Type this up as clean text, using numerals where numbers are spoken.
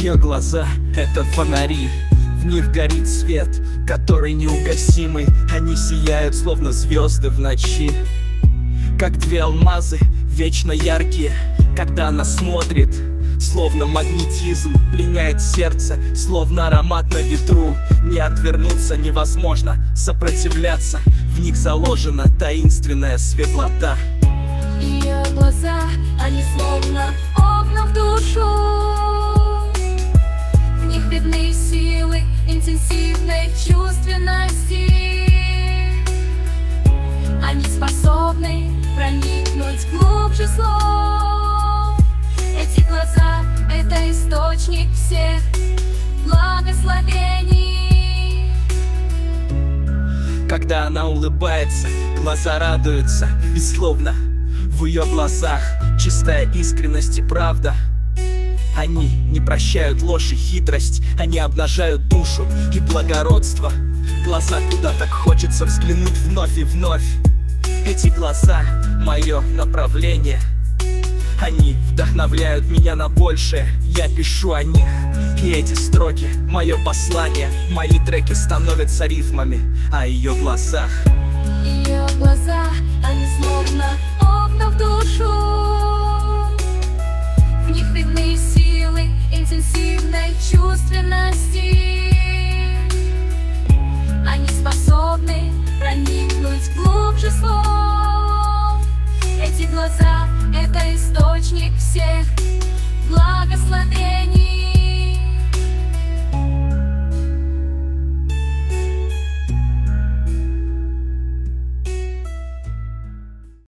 Ее глаза — это фонари, в них горит свет, который неугасимый. Они сияют, словно звезды в ночи, как две алмазы, вечно яркие. Когда она смотрит, словно магнетизм, пленяет сердце, словно аромат на ветру. Не отвернуться невозможно, сопротивляться. В них заложена таинственная светлота. Ее глаза, они словно окна в душу. В них видны силы интенсивной чувственности. Они способны проникнуть глубже слов. Эти глаза — это источник всех благословений. Когда она улыбается, глаза радуются, и словно в ее глазах чистая искренность и правда. Они не прощают ложь и хитрость, они обнажают душу и благородство. Глаза, куда так хочется взглянуть вновь и вновь. Эти глаза — мое направление. Они вдохновляют меня на большее. Я пишу о них, и эти строки — мое послание. Мои треки становятся рифмами о ее глазах. Ее глаза, они словно окна в душу. В них видны силы интенсивной чувственности. Они способны проникнуть глубже слов. Эти глаза — это источник всех